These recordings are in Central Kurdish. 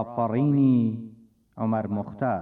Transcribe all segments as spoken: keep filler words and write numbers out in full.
ڕاپەڕینی عومەر موختار.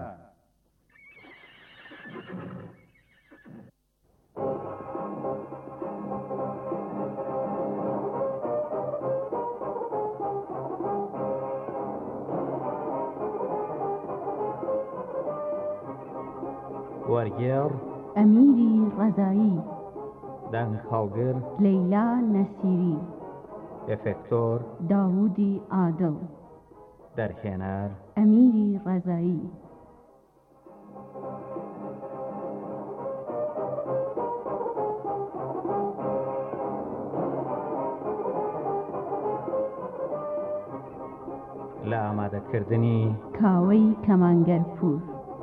وەرگێڕ ئەمیری ڕەزایی، دەنگ هەڵگر لەیلا نەسیری، ئێفێکتۆر داوودی عادڵ، دەرهێنەر ئەمیری ڕەزایی. لە ئامادەکردنی کاوەی کەمانگەرپور.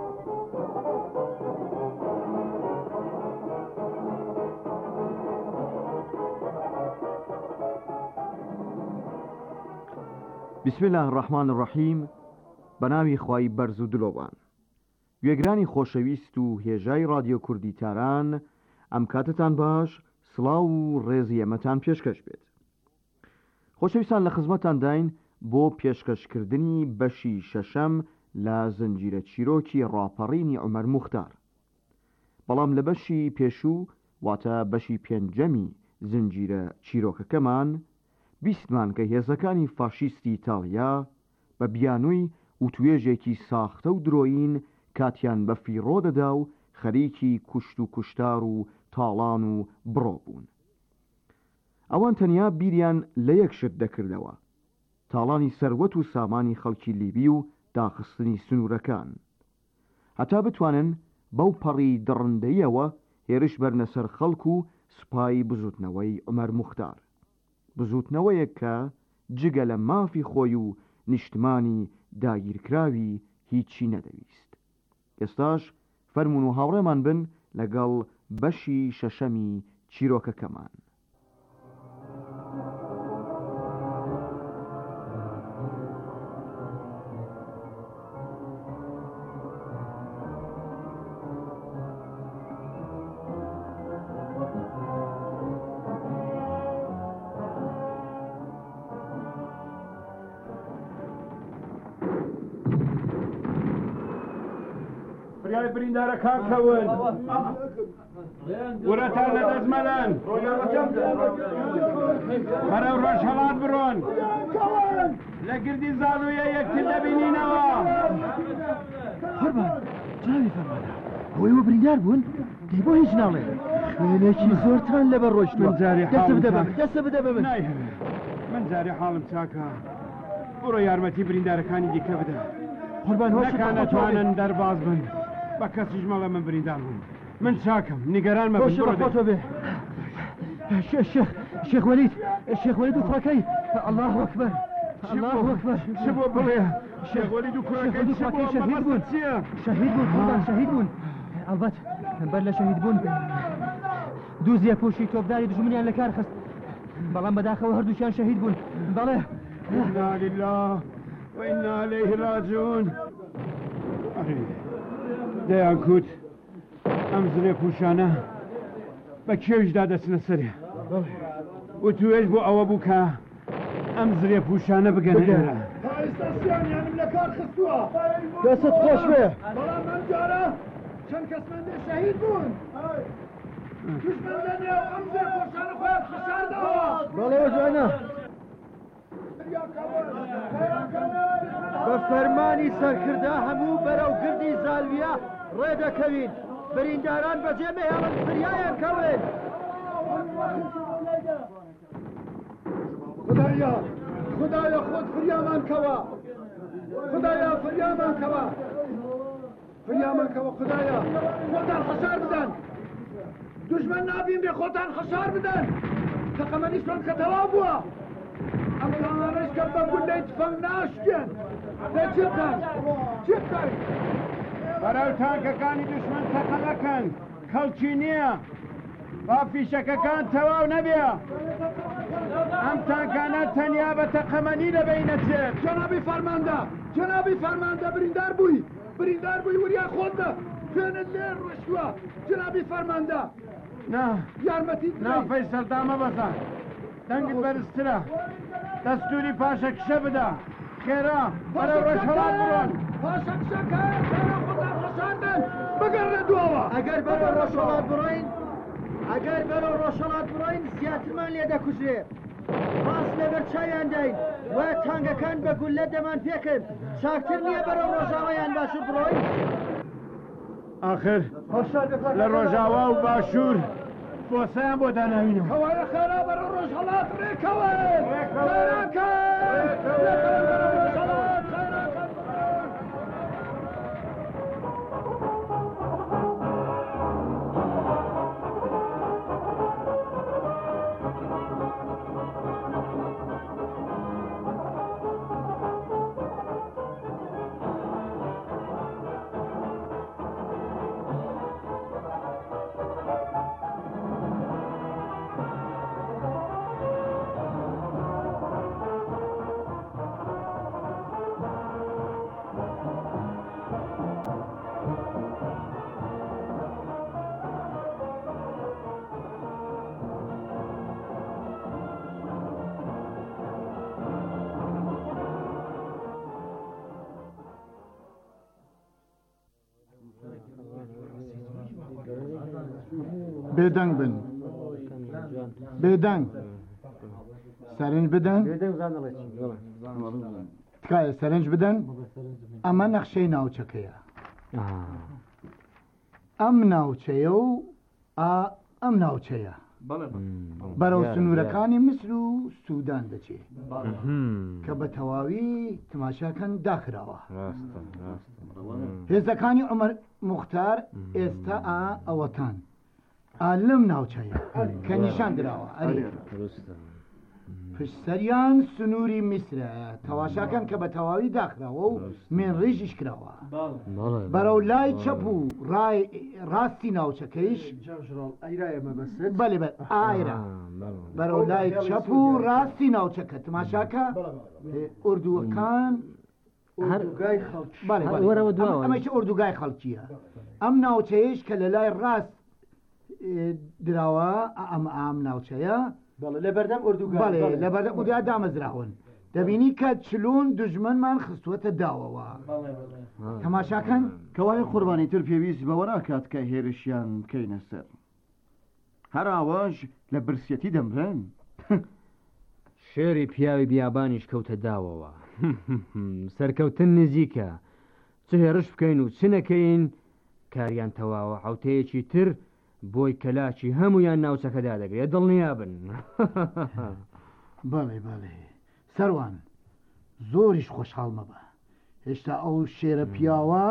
بسم الله الرحمن الرحیم. بەناوی خوای بەرز و دلۆبان. گوێگرانی خۆشەویست و هێژای رادیۆ کوردی تاران، ئەم کاتتان باش، سڵاو و ڕێزی ئەمەتان پێشکەش بێت. خۆشەویستان، لە خزمەتان داین بۆ پێشکەشکردنی بەشی شەشەم لە زنجیرە چیرۆکی ڕاپەڕینی عومەر موختار. بەڵام لە بەشی پێشوو، واتە بەشی پێنجەمی زنجیرە چیرۆکەکەمان، بیستمان کە هێزەکانی فاشیستی ئیتاڵیا بە بیانووی وتوێژێکی ساختە و درۆین کاتیان بە فیڕۆ دەدا و خەریکی کوشت و کوشتار و تاڵان و بڕۆ بوون. ئەوان تەنیا بیریان لە یەک شت دەکردەوە: تاڵانی سەروەت و سامانی خەڵکی لیبی و داخستنی سنوورەکان، هەتا بتوانن بەو پەڕی دڕندەیەوە هێرش بەرنە سەر خەڵک و سوپای بزوتنەوەی عومەر موختار. بزوتنەوەیەک کە جگە لە مافی خۆی و نیشتمانی داگیرکراوی هیچی نەدەویست. ئێستاش فەرمون و هاوڕێمان بن لەگەڵ بەشی شەشەمی چیرۆکەکەمان. فریای بریندارەکان کەون، وەرەتان لە دەزمەلەن، بەرەو ڕۆژهەڵات بڕۆن، لە گردی زاڵویە یەکتر دەبینینەوە. قوربان، چاوی فەرمانە، ئەوەی وە بریندار بوون، دەی بۆ هیچ ناڵێ. خوێنێکی زۆرتان لەبەر ڕۆیشتووە. من جاری دەست بدە حاڵم بە من، دەست بدە بە من. من جاری حاڵم چاکە، بڕۆ یارمەتی بریندارەکانی دیکە بدە. قوربان، هۆش نەکانەتوانن دەرباز بن. بە کەسیش مەڵە من بریندار بووم. من چاکم، نیگەران مەبن. بۆ خۆتۆ بێ. شێخ وەلید، شێخ وەلید و کوڕەکەی. الله ئەکبەر، الله ئەکبەر. چ بۆ بڵێ؟ شێخ وەلید و کوڕەکەی شەهید بوون. شەهید بوون قوربان، شەهید بوون. ئەلبەت بەر لە شەهید بوون دوو زێپۆشی تۆپداری دژمنیان لە کار خست، بەڵام بەداخەوە هەردووشیان شەهید بوون. بەڵێ. ئینا لله وئینا ئیلەیه ڕاجعون. دەیان کوت ئەم زرێ پوشانە بە کێویشدا دەچنە سەرێ، و توێژ بۆ ئەوە بوو کە ئەم زرێ پوشانە بگەنە ئێرە. ئێستاسیانیانم لە کار خستووە. دەستت خۆش بێ. بەڵام ئەم جارە چەند کەسمەندێ شەهید بوون. دژمن لە نێو ئەم زرێ پوشانە خۆیان خەشاردەوە. بەڵێ جوانە، بە فەرمانی سەرکردا هەموو بەرەو گردی زالویە ڕێدەکەوین. برینداران بەجێ مەهێڵن، فریایان کەوێن. خدایا، خدایا خۆت فریامان کەوە. خدایا فریامان کەوە. فریامان کەوە خدایا. خۆتان خەشار بدەن. دژمن نابین بێ خۆتان خەشار بدەن. تەقەمەنیشمان کە تەواو بووە. ئەم تاڵانەش کە بە گوندەی تفەنگ ناشکێن. دە چی بکەن؟ چی بکەن؟ بەرەو تانکەکانی دژمن تەقە نەکەن، خەڵکی نییە. با فیشەکەکان تەواو نەبێ. ئەم تانکانە تەنیا بە تەقەمەنی دەبینەچێت. جەنابی فەرماندە، جەنابی فەرماندە بریندار بووی، بریندار بووی وریا خۆت بە. خوێنت لێر ڕۆشتووە. جەنابی فەرماندە. نا، یارمەتی نا فەیسەڵ دامە بەسە. دەنگت بەرزترە. دەستوری پاشە کشە بدە. خێرا بەرە ڕۆژهەڵات بڕۆن پاشە قسەکە خێرا خۆتان خەساندن بگەڕنە دووەوە ئەگەر بەرەو ڕۆژهەڵات بڕۆین ئەگەر بەرەو ڕۆژهەڵات بڕۆین زیاترمان لێ دەکوژێ ڕاست لەبەر چاویان داین وایە تانگەکان بە گولە دەمان پێکرد چاکتر نییە بەرەو ڕۆژاوایان باشوور بڕۆین آخر لە ڕۆژاوا و باشوور بۆسەیان بۆ داناوینەوە کەوایە خێرا بەرە ڕۆژهەڵات ڕێکەوە خێراکە بەرە ڕۆژهەڵات خێراکە بێدەنگ بن بێدەنگ سەرنج بدەن تکایە سەرنج بدەن ئەمە نەخشەی ناوچەکەیە ئەم ناوچەیە و ئەم ناوچەیە بەرەو سنوورەکانی میسر و سوودان دەچێت کە بە تەواوی تماشاکەن داخراوە هێزەکانی عومەر موختار ئێستا ئەوەتان لەم ناوچەیە کە نیشان درراوە پشتسەریان سنووری میسرە تەواشاکەن کە بە تەواوی داخراوە و من ڕێژیش کراوە بەرەو لای چەپ و ڕاستی ناوچەکەیش بەێ بە ئایرە بەرەو لای چەپ و ڕاستی ناوچەکە تماشاکە ئوردوەکان ئەمەش ئوردوگای خەڵکیە ئەم ناوچەیەش کە لە لای ڕاست دراوە ئەم ئام ناوچەیە لە بەردەم ئوردوگای لە بەردەم ئوردوگا دامەزراون دەبینی کە چلون دژمنمان خستووەتە داوەوە تەماشاکەن کەوای قوربانی تر پێویست بەوە ناکات کە هێرشیان بکەینە سەر هەر ئاواژ لە برسەتی دەمرن شێری پیاوی بیابانیش کەوتە داوەوە سەرکەوتن نزیکە چ هێرش بکەین و چ نەکەین کاریان تەواوە حوتەیەکی تر بۆی کەلاکی هەمویان ناوچەکەدا دەگرێت دڵنیابن بەڵێ بەڵێ سەروان زۆریش خۆشحاڵ مەبە هێشتا ئەو شێرە پیاوە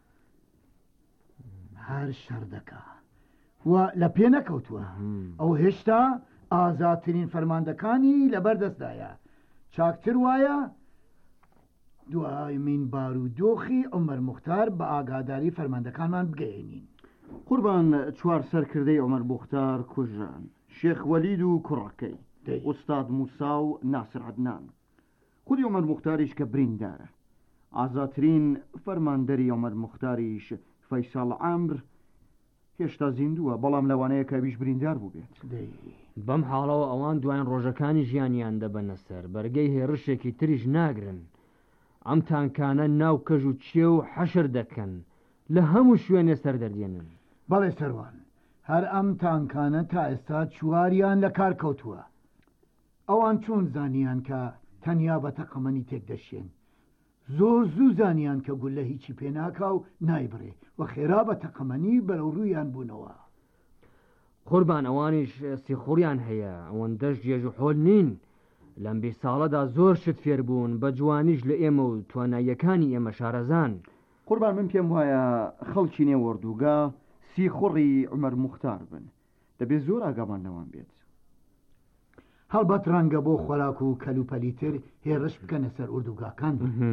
هەر شەر دەکا وە لە پێ نەکەوتووە ئەو هێشتا ئازاترین فەرماندەکانی لەبەردەستدایە چاکتر وایە دوای من بارودۆخی عومەر موختار بە ئاگاداری فەرماندەکانمان بگەێنین قوربان چوار سەرکردەی عومەر موختار کوژان شێخ وەلید و کوڕەکەی ئوستاد موسا و ناسر عەدنان خودی عومەر موختاریش کە بریندارە ئازاترین فەرماندەری عومەر موختاریش فەیساڵ عەمر هێشتا زیندووە بەڵام لەوانەیە کە بیش بریندار بوو بێت بەم حاڵەوە ئەوان دوایان ڕۆژەکانی ژیانیان دەبەنە سەر بەرگەی هێرشێکی تریش ناگرن ئەم تانکانە ناو کەژ و چێ و حەشر دەکەن لە هەموو شوێنێ سەر دەردێنن بەڵێ سەروان هەر ئەم تانکانە تا ئێستا چواریان لە کار کەوتووە ئەوان چۆن زانیان کە تەنیا بە تەقەمەنی تێک دەشێن زۆر زوو زانیان کە گول لە هیچی پێناکا و نایبڕێ و خێرا بە تەقەمەنی بەرەو ڕوویان بوونەوە قوربان ئەوانیش سیخوڕیان هەیە ئەوەندەش جێژ و حۆل نین لەم بێ ساڵەدا زۆر شت فێر بوون بە جوانیش لە ئێمە و تواناییەکانی ئێمە شارەزان قوربان من پێم وایە خەڵکی نێوەردووگا سیخوڕی عومەر موختار بن دەبێت زۆر ئاگامان لەوان بێت هەڵبەت ڕەنگە بۆ خۆراک و کەلوپەلیتر هێرش بکەنە سەر ئوردوگاکان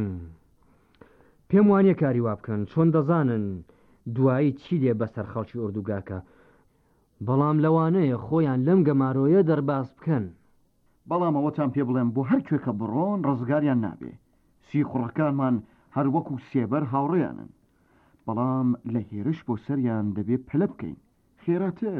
پێم وانیە کاری وا بکەن چۆن دەزانن دوایی چی دێ بەسەر خەڵکی ئوردوگاکە بەڵام لەوانەیە خۆیان لەم گەمارۆیە دەرباز بکەن بەڵام ئەوەتان پێ بڵێم بۆ هەر کوێکە بڕۆن ڕزگاریان نابێ سیخوڕەکانمان هەر وەکو سێبەر هاوڕێیانن بەڵام لە هێرش بۆ سەریان دەبێت پلە بکەین خێراتر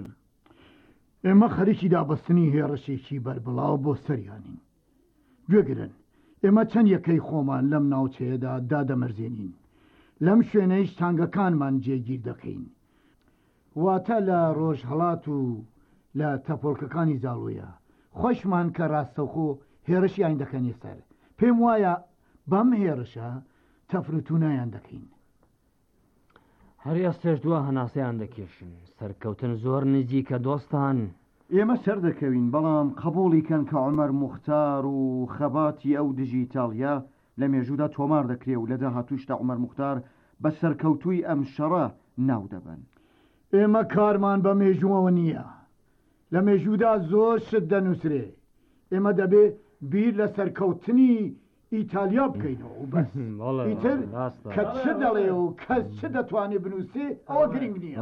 ئێمە خەریکی دابەستنی هێرشێکی بەربڵاو بۆ سەریانین گوێگرن ئێمە چەند یەکەی خۆمان لەم ناوچەیەدا دادەمەرزێنین لەم شوێنەیش تانگەکانمان جێگیر دەکەین واتە لە ڕۆژهەڵات و لە تەپۆڵکەکانی زاڵوویە خۆشمان کە ڕاستەوخۆ هێرشیان دەکەنێ سەر پێم وایە بەم هێرشە تەفروتونایان دەکەین هەریا سێش دووە هەناسەیان دەکێشن سەرکەوتن زۆر نزیکە دۆستان ئێمە سەر دەکەوین بەڵام قبوڵی کەن کە عومەر موختار و خەباتی ئەو دیژیتاڵیا لە مێژوودا تۆمار دەکرێ و لە داهاتووشدا عومەر موختار بە سەرکەوتووی ئەم شەڕە ناو دەبن ئێمە کارمان بە مێژووەوە نییە لە مێژوودا زۆر شت دەنووسرێ ئێمە دەبێ بیر لە سەرکەوتنی ئیتالیا بکەینەوە و بەس ئیتر کە چ دەڵێ و کەس چ دەتوانێت بنووسێ ئەوە گرنگ نییە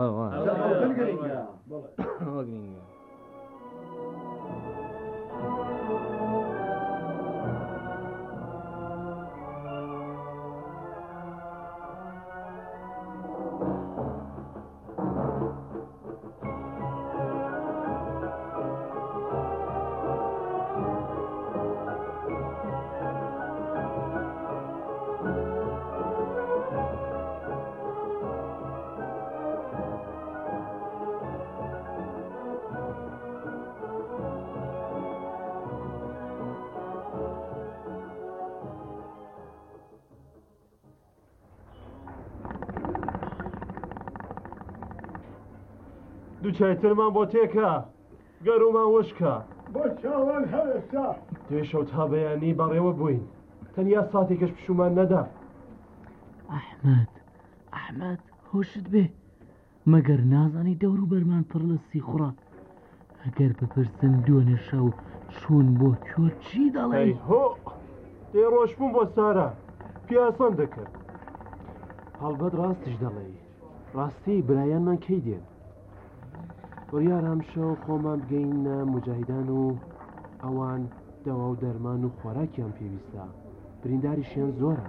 دووچایترمان بۆ تێکە گەرومان وشکە بۆ چاوان هەوێستا توێشەوت تا بەیانی بەڕێوە بووین تەنیا ساتێکش پشومان نەدا ئەحمەد ئەحمەد هۆشت بێ مەگەر نازانی دەور و بەرمان پڕ لە سیخوڕە ئەگەر بپرسن دوێنێ شەو چوون بۆ کۆ چی دەڵێ هۆ دێ ڕۆژبووم بۆ سارە پیاسان دەکرد هەڵبەت ڕاستش دەڵێ ڕاستی برایانمان کەی دێن وەریار ئەم شەو خۆمان بگەینە مجاهیدان و ئەوان دەوا و دەرمان و خۆراکیان پێویستە برینداریشیان زۆرە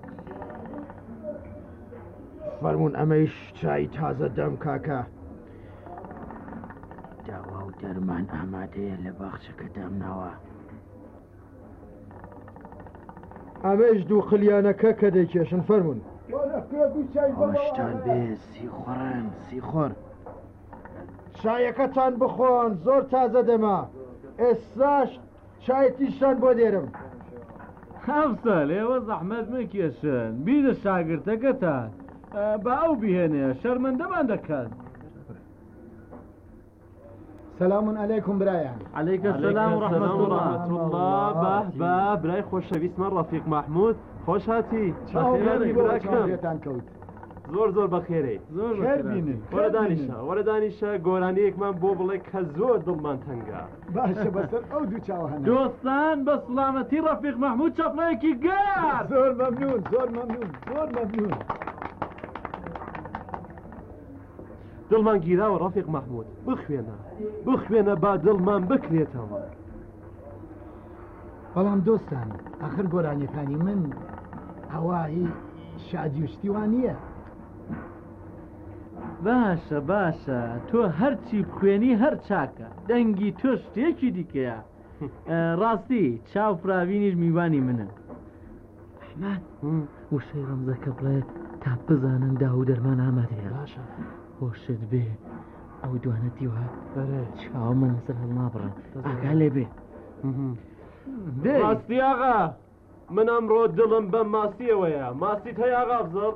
فەرمونون ئەمەیش چای تازە دەم کاکە داوا و دەرمان ئامادەیە لە باخچەکە دامناوە ئەمەش دوو خلیانەکە کە دەیکێشن فەرمونون ئەوەشتان بێ سیخۆڕن سیخۆر چایەکەتان بخۆن زۆر تازە دەما ئێستاش چایەتیشتان بۆ دێرم هەفسەل ئێوە زەحمەت مکێشن بینە شاگردەکەتان بە ئەو بهێنێ شەرمەندەمان دەکات سەلامون عەلەیکوم برایان عەلەیکە سەلام و ڕەحمەت الله بە بە برای خۆشەویستمان ڕەفیق محمود خۆش هاتی چاوێتان کەوت زۆر زۆر بەخێرەی وەرە دانیشە وەرە دانیشە گۆرانیەکمان بۆ بڵێ کە زۆر دڵمان تەنگە باشە بەسەر ئەو دوو چاو هەنا دۆستان بە سڵامەتی ڕەفیق محمود چەپڵەیەکی گەر زۆر مەمنون زۆر مەمنون زۆر مەمنون دڵمان گیراوە ڕەفیق محمود بخوێنە بخوێنە با دڵمان بکرێتەوە بەڵام دۆستان ئاخر گۆرانیەکانی من هەوایی شادی و شتیوان نییە باشە باشە تۆ هەرچی بخوێنی هەر چاکە دەنگی تۆ شتێکی دیکەیە ڕاستی چاوفراوینیش میوانی منە ئەحمەد وشەی ڕەمزەکە بڵێ تا بزانن دا و دەرمان ئامادەیە باشە خۆشت بێ ئەو دوانەتی وە چاو من لەسەر هەڵ نابڕن ئاگا لێ بێ ڕاستی ئاغا من ئەمڕۆ دڵم بە ماسیەوەیە ماسیت هەیە ئاغا ئەفزەڵ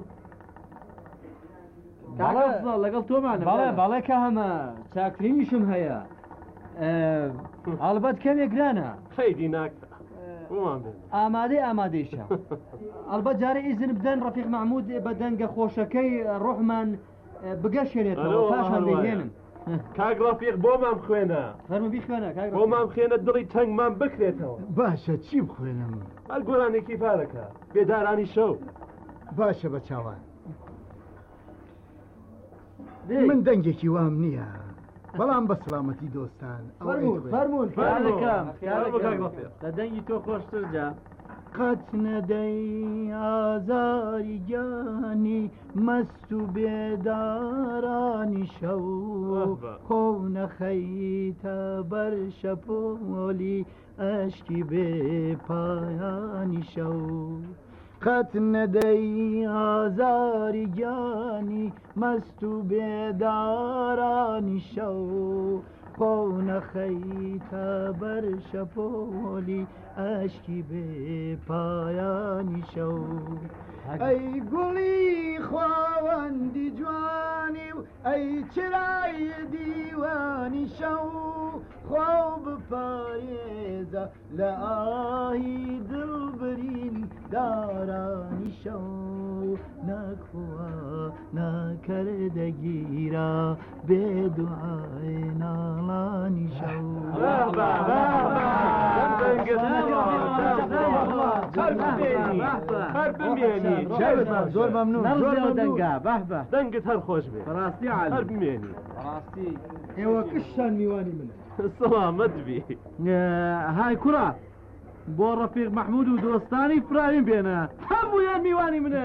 لەگەڵ تۆمانە بەڵێ بەڵێکە هەمە چاکرینیشم هەیە ئەڵبەت کەمێک گرانە خەیدی ناکە ئامادەی ئامادەیشە ئەڵبەت جارە ئیزن بدەن ڕەفیق محمود بە دەنگە خۆشەکەی ڕۆحمان بگەشێنێتەوە پاشان دەهێنن کاک ڕەفیق بۆمان بخوێنە فەرموو بیخوێنە بۆمان بخوێنە دڵی تەنگمان بکرێتەوە باشە چی بخوێنم هەر گۆرانێکی پارەکە بێدارانی شەو باشە بە چاوان من دەنگێکی وام نییە بەڵام بە سلامەتی دۆستان فەرموون لە دەنگی تۆ خۆشتر جا قەت نەدەی ئازاری گیانی مەست و بێدارانی شەو خۆ نەخەیتە بەر شەپۆلی ئەشکی بێ پایانی شەو قەت نەدەی ئازاری گیانی مەست و بێدارانی شەو خۆ نەخەیتە بەر شەپۆلی ئەشکی بێ پایانی شەو ئەی گوڵی خواوەندی جوانی و ئەی چرای دیوانی شەو خوا بپارێزە لە ئاهی دڵبرین دارانی شەو نەکووە ناکەردەگیرە بێ دوعای ناڵانی شەو زۆر مەمنون زۆر دەنگا بەه دەنگت هەر خۆش بێ ڕاستی هەر بمێنی ڕاستی ئێوە کشتان میوانی منە سەلامەت بی های کوڕە بۆ ڕەفیق مەحموود و دۆستانی فراوین بێنە هەموویان میوانی منە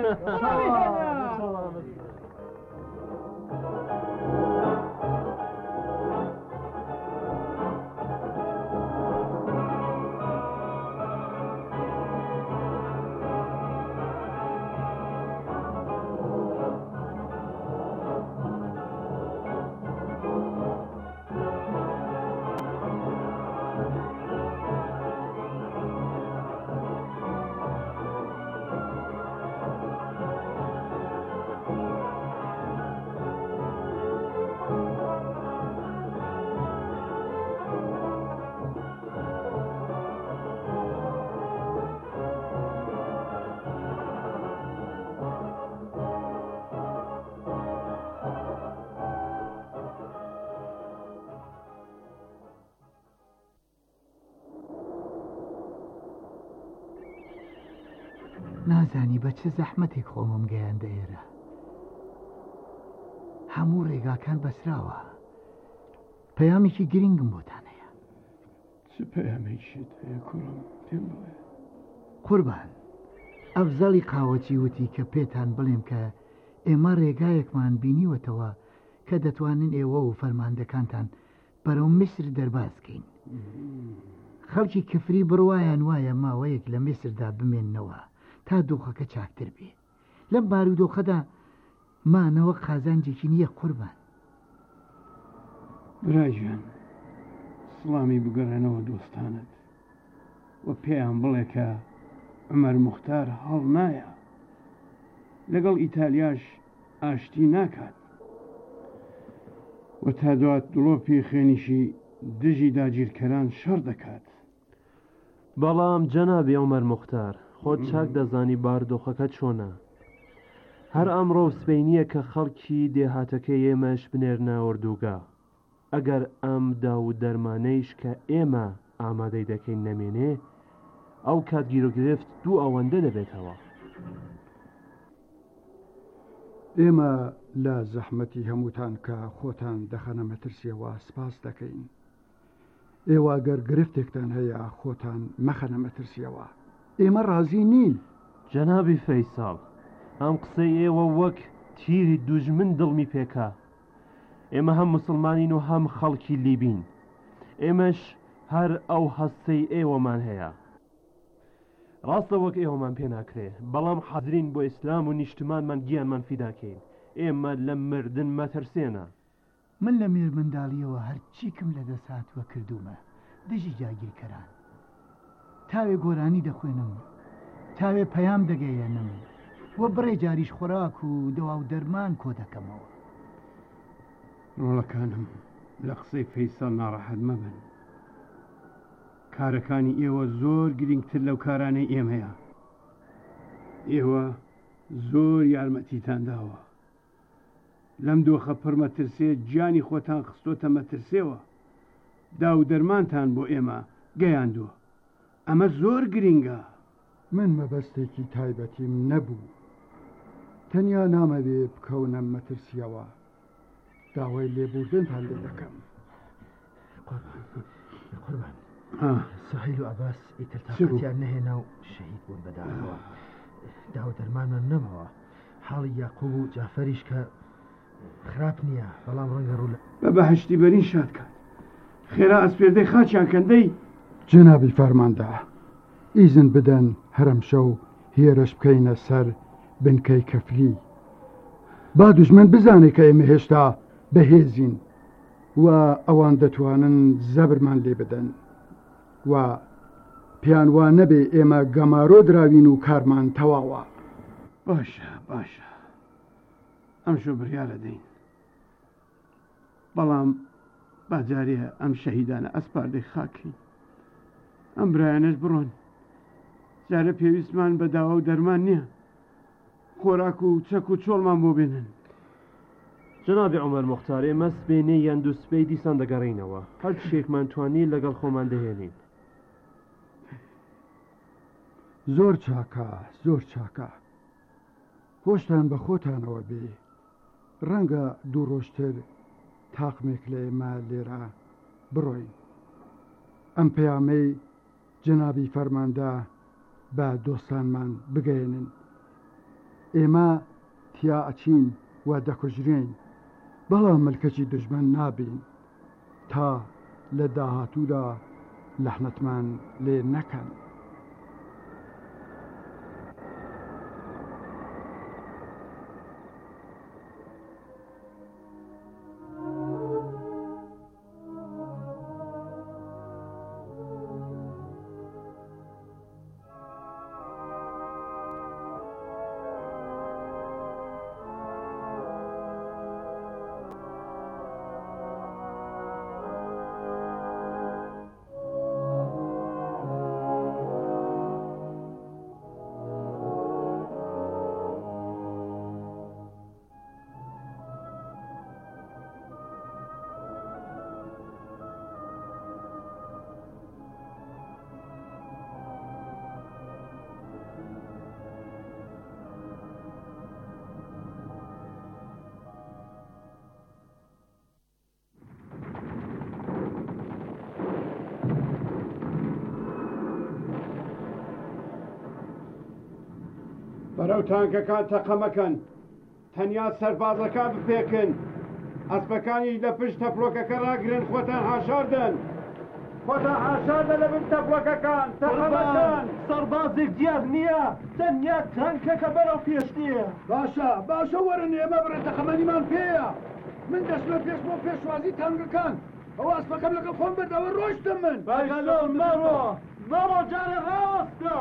نازانی بە چه زەحمەتێک خۆمم گەیاندە ئێرە هەموو ڕێگاکان بەسراوە پەیامێکی گرنگم بۆتان هەیە چ پەیامێکیت هەیە کوڕم پێم بڵێ قوربان ئەفزەڵی قاوەچی وتی کە پێتان بڵێم کە ئێمە ڕێگایەکمان بینیوەتەوە کە دەتوانن ئێوە و فەرماندەکانتان بەرەو میسر دەربازکەین خەڵکی کفری بڕوایان وایە ماوەیەک لە میسردا بمێننەوە تا دۆخەکە چاکتر بێ لەم بارودۆخەدا مانەوە قازانجێکی نییە قوربان براژیان سڵامی بگەڕێنەوە دۆستانت و پێیان بڵێ کە عومەر موختار هەڵ نایە لەگەڵ ئیتالیاش ئاشتی ناکات و تا دوات دڵۆپی خوێنیشی دژی داگیرکەران شەڕ دەکات بەڵام جەنابی عومەر موختار خۆت چاک دەزانی باردۆخەکە چۆنە هەر ئەمڕۆ سبەینیە کە خەڵکی دێهاتەکە ئێمەش بنێرنە وردوگا ئەگەر ئەم دا و دەرمانەیش کە ئێمە ئامادەی دەکەین نەمێنێ ئەو کات گیرۆگرفت دوو ئەوەندە دەبێتەوە ئێمە لە زەحمەتی هەمووتان کە خۆتان دەخەنە مەترسیەوە سپاس دەکەین ئێوە گەر گرفتێکتان هەیە خۆتان مەخەنە مەترسیەوە ئێمە ڕازی نین جەنابی فەیساڵ ئەم قسەی ئێوە وەک تیری دوژمن دڵمی پێکا ئێمە هەم مسلمانین و هەم خەڵکی لیبین ئێمەش هەر ئەو هەستەی ئێوەمان هەیە ڕاستە وەک ئێوەمان پێ ناکرێ بەڵام حەزرین بۆ ئیسلام و نیشتمانمان گیانمان فیداکەین ئێمە لە مردن مەترسێنە من لە مێر منداڵیەوە هەرچیکم لە دەساتوە کردومە دژی جاگیرکەران تاوێ گۆرانی دەخوێنم تاوێ پەیام دەگەیەنم وە بڕێ جاریش خۆراک و دەوا و دەرمان کۆ دەکەمەوە ڕۆڵەکانم لە قسەی فەیساڵ ناڕەحەت مەبن کارەکانی ئێوە زۆر گرنگتر لەو کارانەی ئێمەیە ئێوە زۆر یارمەتیتان داوە لەم دۆخە پڕمەترسێ گیانی خۆتان خستۆتە مەترسێەوە دا و دەرمانتان بۆ ئێمە گەیاندووە ئەمە زۆر گرنگە من مەبەستێکی تایبەتیم نەبوو تەنیا نامەوێ بکەونە مەترسیەوە داوای لێبوردنتان لێ دەکەم قوربان سەهیل و ئەباس ئیتر تاقەتیان نەهێنا و شەهید بوون بەداخەوە داو دەرمانمان نەمەوە حاڵی یاقوب و جافەریش کە خراپ نییە بەڵام ڕەنگە ڕوو بە بەهشتی بەرین شاد کات خێرا ئەسپێردەی خاچیان کەندەی جنابی فەرماندا ئیزن بدەن هەرم شەو هێرش بکەینە سەر بنکەی کەفلی با دوژمن بزانێ کە ئێمە هێشتا بەهێزین و ئەوان دەتوانن زەبرمان لێ بدەن و پیان وا نەبێ ئێمە گەمارۆ دراوین و کارمان تەواوە. باشە باشە ئەم شو بریارە دەین بەڵام باجارێ ئەم شەهیدانە ئەسپاردەی خاکی ئەم برایانەش بڕۆن جارە پێویستمان بە داوا و دەرمان نییە خۆراک و چەک و چۆڵمان بۆ بێنن. جنابی عومەر موختار ئێمە سبێنەی یان دوو سبەی دیسان دەگەڕینەوە هەر شتێکمان توانی لەگەڵ خۆمان دەهێنین. زۆر چاکە زۆر چاکە هۆشتان بە خۆتانەوە بێ ڕەنگە دوو ڕۆژتر تاقمێک لە ئێمە لێرە بڕۆین. ئەم پەیامەی جنابی فەرماندا بە دۆستانمان بگەێنن ئێمە تیا ئەچین و دەکوژرێن بەڵام ملکەچی دژمن نابین تا لە داهاتوودا لەحنەتمان لێ نەکەن. بەرەو تانکەکان تەقەمەکەن تەنیا سەربازەکان بپێکن ئەسپەکانی لە پشت تەفلۆکەکە ڕاگرن خۆتان هاشاردن خۆتان هاشاردە لە بن تەفلۆکەکان تەقەمەکان. سەربازێک دیار نییە تەنیا تانکەکە بەرەو پێش نییە. باشە باشە وەرن ئێمە بڕێ تەقەمەنیمان پێیە من دەچمە پێش بۆ پێشوازی تانگەکان ئەوە ئەسپەکەم لەگەڵ خۆم بەردەوە ڕۆیشتم من بەگەلۆ مەڕۆ مەڕۆ جارە ڕاستە.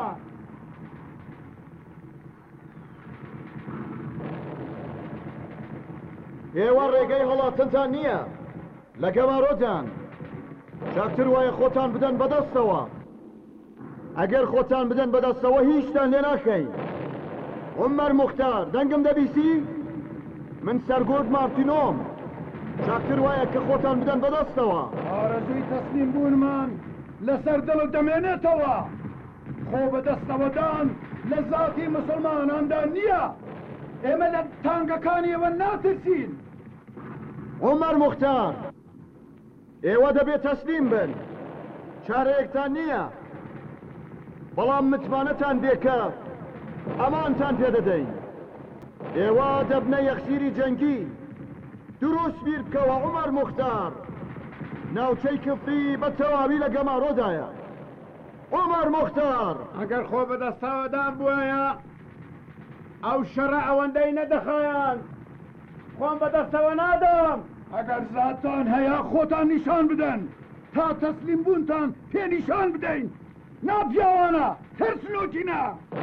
ئێوە ڕێگەی هەڵاتنتان نییە لە گەمارۆتان چاکتر وایە خۆتان بدەن بەدەستەوە ئەگەر خۆتان بدەن بەدەستەوە هیچتان لێ ناخەین. عومەر موختار دەنگم دەبیسی من سەرگۆرد مارتینۆم چاکتر وایە کە خۆتان بدەن بەدەستەوە. ئارەزووی تەسلیم بوونمان لەسەر دڵت دەمێنێتەوە خۆ بەدەستەوەدان لە زاتی مسلماناندا نییە ئێمە لە تانگەکانیەوە ناترسین. عومەر موختار ئێوە دەبێت تەسلیم بن چارەیەکتان نییە بەڵام متمانەتان بێکە ئەمانتان پێدەدەین ئێوە دەبنە یەخسیری جەنگی دروست بیر بکەوە. عومەر موختار ناوچەی کفری بە تەواوی لە گەمارۆدایە. عومەر موختار ئەگەر خۆ بەدەستاوەدان بووایە ئەو شەڕە ئەوەندەی نەدەخایان خۆم بەدەستەوە نادەم. ئەگەر زاتان هەیە خۆتان نیشان بدەن تا تەسلیم بوونتان پێ نیشان بدەین ناپیاوانە ترسنۆکینە.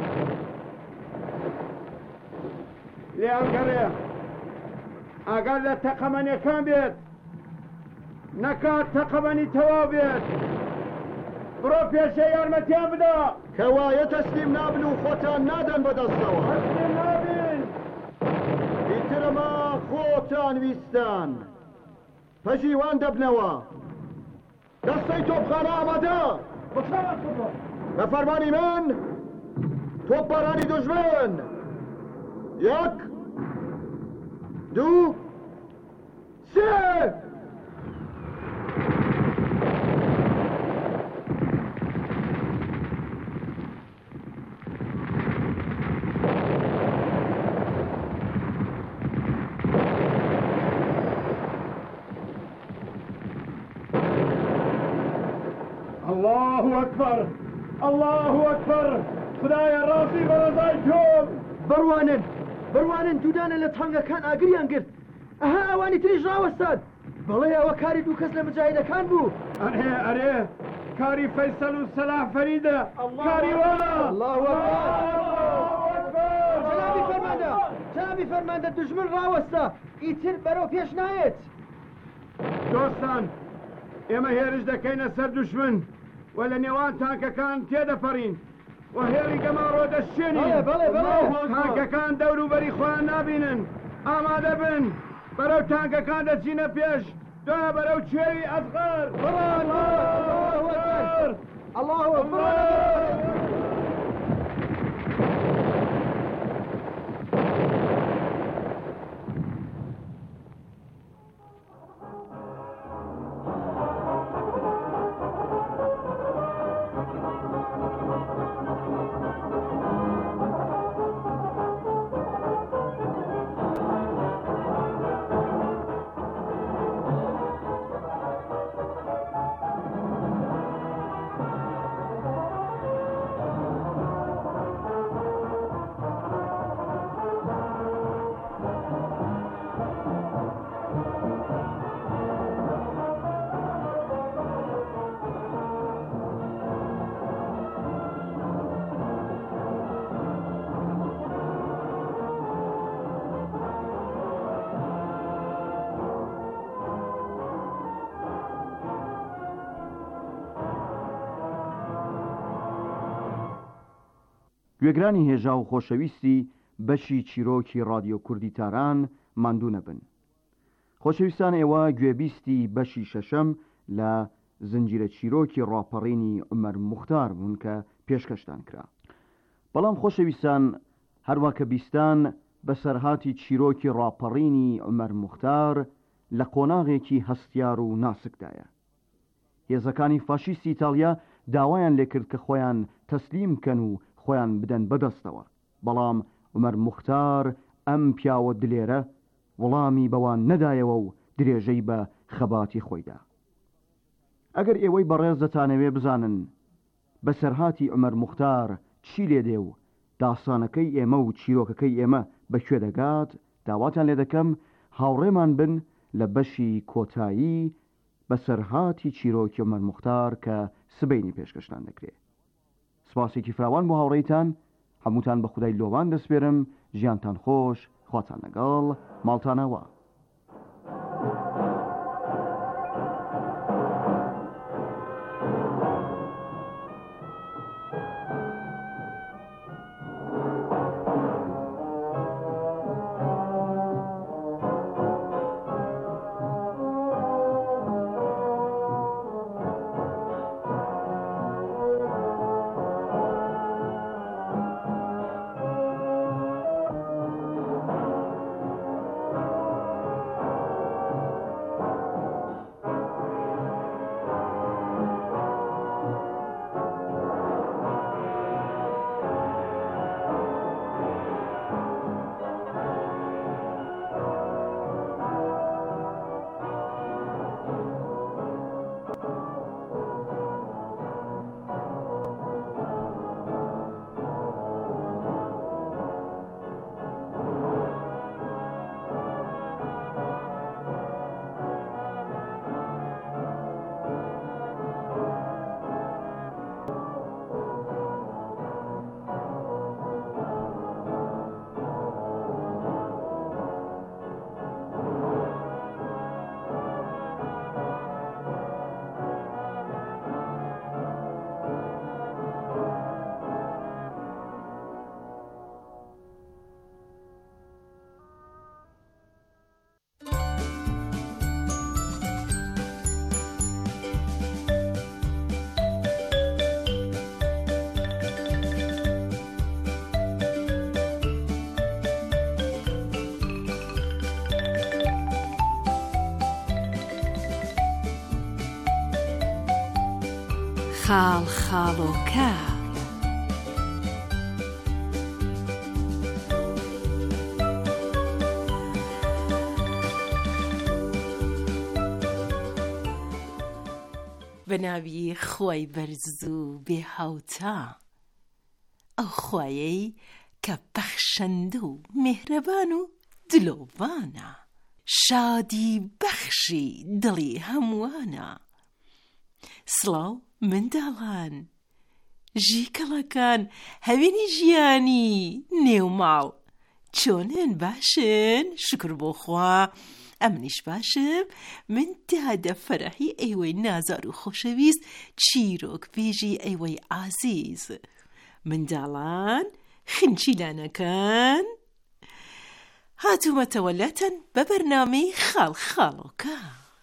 لێیان گەڕێ ئەگەر لە تەقەمەنیەکان بێت نەکات تەقەمەنی تەواو بێت بڕۆ پێشە یارمەتیان بدە کەوایە تەسلیم نابن و خۆتان نادەن بەدەستەوە. تەسلیم نابین ئیترەمە خۆتان ویستان پەشیوان دەبنەوە دەستەی تۆپخانە ئامادە بە فەرمانی من تۆپبارانی دوژمن یەک دوو سێ. الله أكبر الله أكبر خدايا راسي برزاي توب بڕوانن بڕوانن دوودانە لە تەنگەکان ئاگریان گرت ئەها ئەوانی تریش ڕاوەستان بەڵێ ئەوە کاری دوو کەس لە مجاهیدەکان بوو ئەرێ ئەرێ کاری فەیسەل و سەلاح فەریدە کاری وەڵە الله أكبر جنابی فەرماندە جنابی فەرماندە دوژمن ڕاوەستە ئیتر بەرەو پێش نایێت دۆستان ئێمە هێرش دەکەینە سەر دوژمن و لە نێوان تانکەکان تێدەپەڕین و هێری گەماڕۆ دەشێنین تانکەکان دەوروبەری خۆیان نابینن ئامادە بن بەرەو تانکەکان دەچینە پێش دوای بەرەو کوێوی ئەزغەر الله أكبر گوێگرانی هێژا و خۆشەویستی بەشی چیرۆکی رادیۆ کوردی تاران ماندوو نەبن. خۆشەویستان ئێوە گوێبیستی بەشی شەشەم لە زنجیرە چیرۆکی ڕاپەڕینی عومەر موختار بوون کە پێشکەشتان کرا. بەڵام خۆشەویستان هەروە کە بیستان بەسەرهاتی چیرۆکی ڕاپەڕینی عومەر موختار لە قۆناغێکی هەستیار و ناسکدایە. هێزەکانی فاشیستی ئیتالیا داوایان لێکرد کە خۆیان تەسلیم کەن و خۆیان بدەن بەدەستەوە، بەڵام عومەر موختار ئەم پیاوە دلێرە وەڵامی بەوان نەدایەوە و درێژەی بە خەباتی خۆیدا. ئەگەر ئێوەی بەڕێز دەتانەوێ بزانن بەسەرهاتی عومەر موختار چی لێدێ و داستانەکەی ئێمە و چیرۆکەکەی ئێمە بەکوێ دەگات، داواتان لێ دەکەم هاوڕێمان بن لە بەشی کۆتایی بەسەرهاتی چیرۆکی عومەر موختار کە سبەینی پێشکەشتان دەکرێت. سپاسێکی فراوان بۆ هاوڕێیتان، هەمووتان بە خودای لۆوان دەسپێرم، ژیانتان خۆش، خواتان لەگەڵ، ماڵتانەوە. خاڵ خاڵۆکە بەناوی خۆی بەرز و بێهاوتا، ئەو خوایەی کە بەخشەندە و میهرەبان و دلۆڤانە، شادی بەخشی دڵی هەمووانە. سڵاو منداڵان، ژیکەڵەکان، هەوێنی ژیانی نێو ماڵ، چۆنن؟ باشن؟ شکر بۆ خوا، ئەمنیش باشم. من دادە فەرەحی ئەیوەی نازار و خۆشەویست، چیرۆک بێژی ئەیوەی عازیز. منداڵان خنچی لانەکەن، هاتوومەتەوە لاتەن بە بەرنامەی خاڵ خاڵۆکە.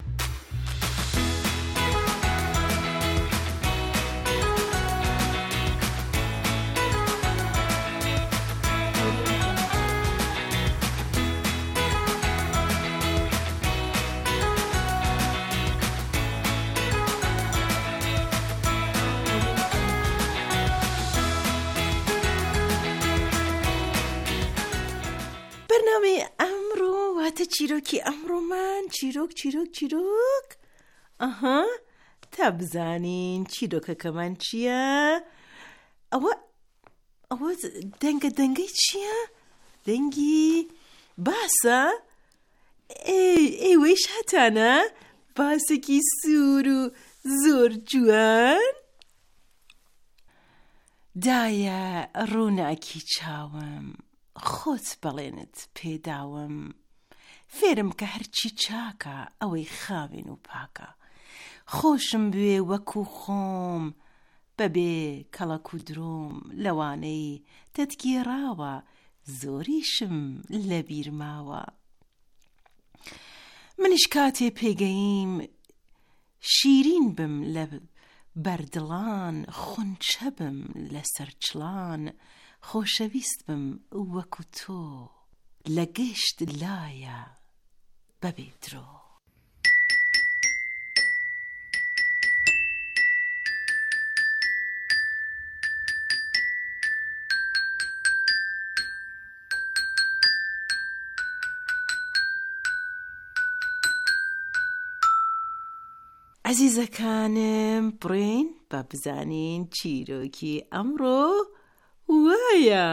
بەرنامەی ئەمڕۆ واتە چیرۆکی ئەمڕۆمان چیرۆک چیرۆک چیرۆک ئەها تا بزانین چیرۆکەکەمان چییە؟ ئەوە ئەوە دەنگە دەنگەی چییە؟ دەنگی باسە؟ ئێوەیش هەتانە باسێکی سوور و زۆر جوان؟ دایە ڕووناکی چاوم، خۆت بەڵێنت پێداوم، فێرم کە هەرچی چاکە ئەوەی خاوێن و پاکە، خۆشم بوێ وەکو خۆم بەبێ کەڵەک و درۆم، لەوانەی تەتگێڕاوە زۆریشم لەبیر ماوە. منیش کاتێ پێگەیم شیرین بم لە بەردڵان، خونچە بم لەسەر چڵان، خۆشەویست بم وەکو تۆ لە گەشت لایە بەبێ درۆ. عەزیزەکانم، بڕین با بزانین چیرۆکی ئەمڕۆ وایە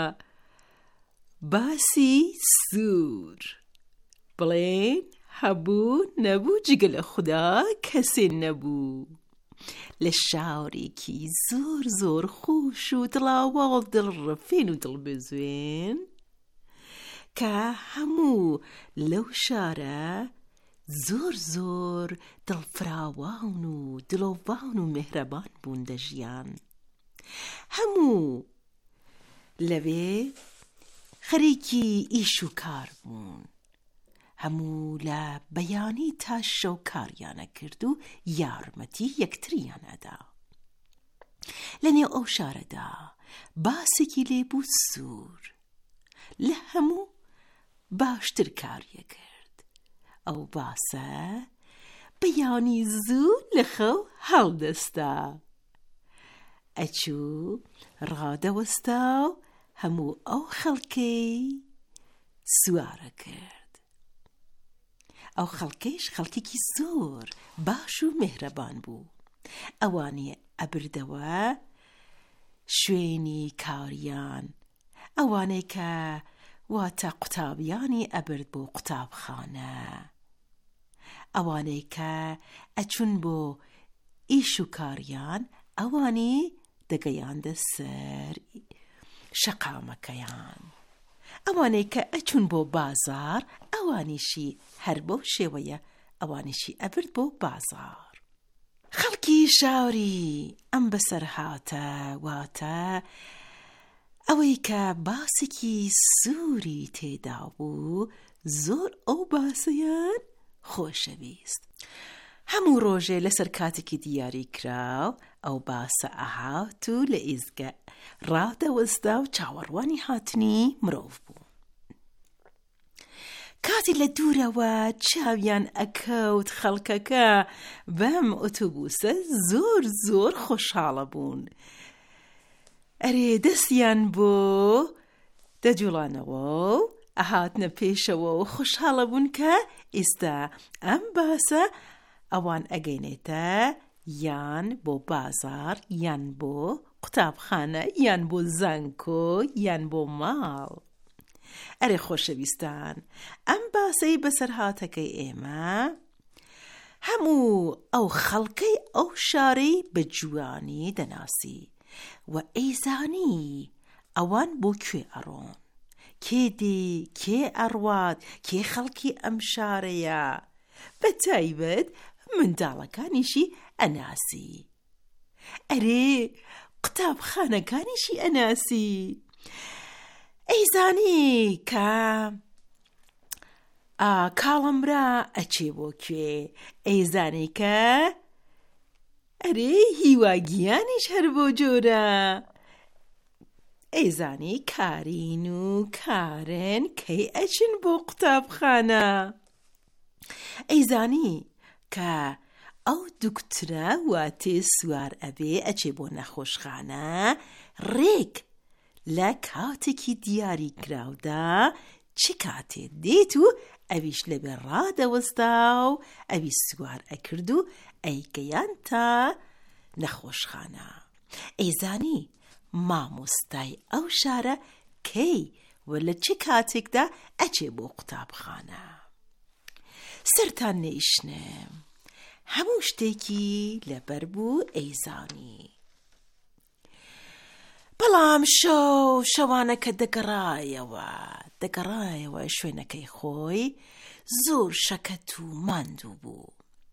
باسی سوور. بڵێن هەبوو نەبوو جگە لە خوددا کەسێ نەبوو، لە شاورێکی زۆر زۆر خۆش و دڵاوەڵ دڵڕەفێن و دڵبەزوێن کە هەموو لەو شارە زۆر زۆر دڵفراوان و دلۆڤان و مهرەبان بوون دەژیان. هەموو لەوێ خەریکی ئیش و کار بوون، هەموو لە بەیانی تا شەو کاریانە کرد و یارمەتی یەکتریانەدا. لەنێو ئەو شارەدا باسێکی لێبوو سوور، لە هەموو باشتر کاریە کرد. ئەو باسە بەیانی زوو لە خەو هەڵدەستا، ئەچوو ڕادەوەستا و هەموو ئەو خەڵکەی سوارە کرد. ئەو خەڵکەیش خەڵکێکی زۆر باش و مهرەبان بوو. ئەوانێ ئەبردەوە شوێنی کاریان، ئەوانەی کە واتە قوتابیانی ئەبرد بۆ قوتابخانە، ئەوانەی کە ئەچون بۆ ئیش و کاریان، ئەوانی دەگەیاندە سەر شەقامەکەیان، ئەوانەی کە ئەچون بۆ بازار، ئەوانیشی هەر بەو شێوەیە ئەوانیشی ئەبرد بۆ بازار. خەڵکی شاوری ئەم بەسەر هاتە واتە ئەوەی کە باسێکی سووری تێدا بوو، زۆر ئەو باسەیان خۆشەویست. هەموو ڕۆژێ لەسەر کاتێکی دیاری کراو ئەو باسە ئەهات و لە ئیزگە ڕادەوەستا و چاوەڕوانی هاتنی مرۆڤ بوو. کاتی لە دوورەوە چاویان ئەکەوت خەڵکەکە بەم ئۆتۆبوسە زۆر زۆر خۆشحاڵە بوون. ئەرێ دەستیان بۆ دەجوڵانەوە و ئەهاتنە پێشەوە و خۆشحاڵە بوون کە ئێستا ئەم باسە ئەوان ئەگەینێتە یان بۆ بازار یان بۆ قوتابخانە یان بۆ زانکۆ یان بۆ ماڵ. ئەرێ خۆشەویستان، ئەم باسەی بەسەرهاتەکەی ئێمە هەموو ئەو خەڵکەی ئەو شارەی بە جوانی دەناسی و ئەیزانی ئەوان بۆ کوێ ئەڕۆن، کێ دێ کێ ئەڕوات، کێ خەڵکی ئەم شارەیە، بە تایبەت منداڵەکانیشی ئەناسی. ئەرێ قوتابخانەکانیشی ئەناسی. ئەیزانی کە کاڵەمرا ئەچێ بۆ کوێ، ئەیزانی کە ئەرێ هیواگیانیش هەر بۆ جۆرە، ئەیزانی کارین و کارن کەی ئەچن بۆ قوتابخانە، ئەیزانی کە ئەو دوکترە واتێ سوار ئەبێ ئەچێ بۆ نەخۆشخانە ڕێک لە کاتێکی دیاری کراودا چ کاتێ دێت و ئەویش لەبێ ڕادەوەستا و ئەوی سوار ئەکرد و ئەیگەیان تا نەخۆشخانە. ئەیزانی مامۆستای ئەو شارە کەی و لە چ کاتێکدا ئەچێ بۆ قوتابخانە. سەرتان نەیشنم، هەموو شتێکی لەبەر بوو ئەیزانی. بەڵام شەو شەوانە کە دەگەڕایەوە دەگەڕایەوە شوێنەکەی خۆی، زۆر شەکەت و ماندوو بوو.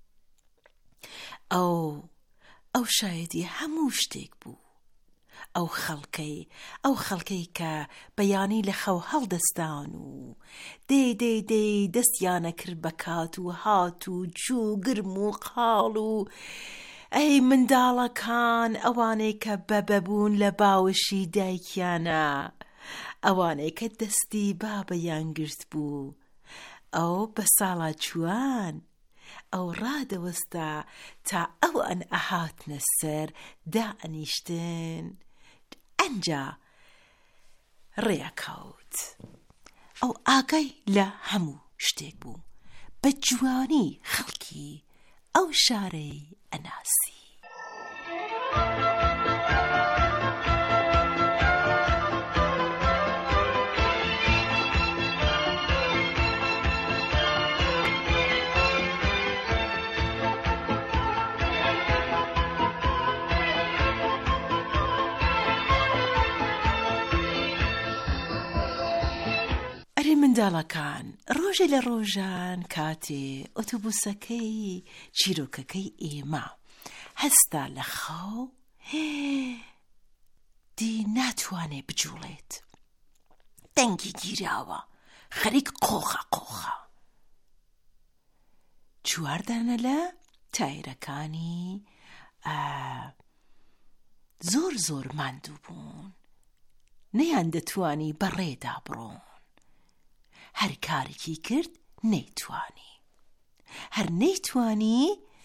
ئەو ئەو شایەتی هەموو شتێک بوو. ئەو خەڵکەی ئەو خەڵکەی کە بەیانی لە خەو هەڵدەستان و دێ دێ دێ دەستیانە کرد بە کات و هات و جوو گرم و قاڵ و ئەی منداڵەکان، ئەوانەی کە بەبەبوون لە باوەشی دایکیانە، ئەوانەی کە دەستی بابەیان گرت بوو، ئەو بە ساڵا جوان ئەو ڕادەوەستا تا ئەو ئەن ئەهاتنە سەر دائەنیشتن. ئەنجا ڕێکەوت. ئەو ئاگای لە هەموو شتێک بوو، بە جوانی خەڵکی ئەو شارەی ئەناسی. منداڵەکان، ڕۆژێ لە ڕۆژان کاتێ ئۆتۆبوسەکەی چیرۆکەکەی ئێمە هەستا لە خەو، دی ناتوانێ بجوڵێت، دەنگی گیراوە، خەریک قۆخە قۆخە. چواردانە لە تایرەکانی زۆر زۆر ماندوو بوون، نەیان دەتوانی بەڕێدا بڕۆن. هەر کارێکی کرد نەیتوانی، هەر نەیتوانی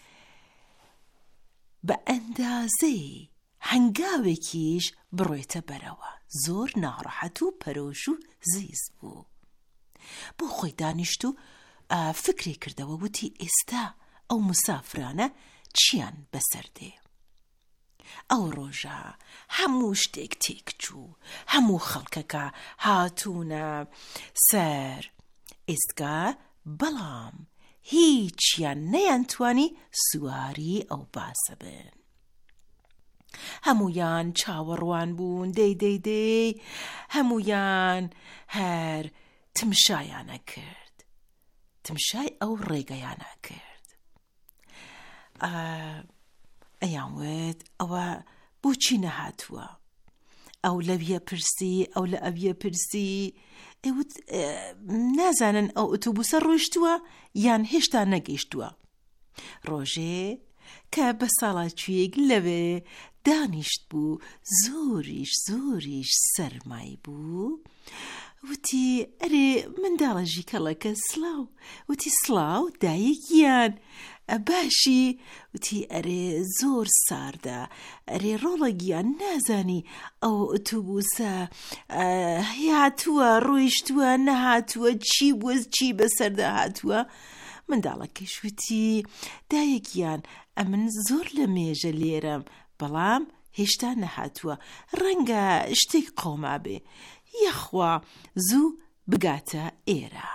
بە ئەندازەی هەنگاوێکیش بڕۆیتە بەرەوە. زۆر ناڕەحەت و پەرۆش و زیز بوو. بۆ خۆی دانیشت و فکری کردەوە، وتی ئێستا ئەو مسافرانە چیان بەسەر دێ. ئەو ڕۆژە هەموو شتێک تێکچوو، هەموو خەڵکەکە هاتوونە سەر ئێستگا، بەڵام هیچیان نەیانتوانی سواری ئەو باسە بن. هەمویان چاوەڕوان بوون، دەی دەی دەی هەمویان هەر تمشایانە کرد، تمشای ئەو ڕێگەیانە کرد. ئەیانوێت ئەوە بۆچی نەهاتووە، ئەو لەویە پرسی، ئەو لە ئەویە پرسی، ئەوت نازانن ئەو ئۆتۆبوسە ڕۆیشتووە یان هێشتا نەگەیشتووە. ڕۆژێ کە بە ساڵاچوویەک لەوێ دانیشت بوو، زۆریش زۆریش سەرمای بوو، وتی ئەرێ منداڵەژی کەڵەکە سلااو، وتی سلااو دایەکیان باشی، وتی ئەرێ زۆر ساردە، ئەرێ ڕۆڵەگیان نازانی ئەو ئۆتۆبوسە هاتووە ڕۆیشتووە نەهاتووە، چی بووە چی بەسەردا هاتووە. منداڵەکەیش وتی دایەکیان ئەمن زۆر لە مێژە لێرەم بەڵام هێشتا نەهاتووە ڕەنگە شتێک قۆما بێ یەخوا زوو بگاتە ئێرە.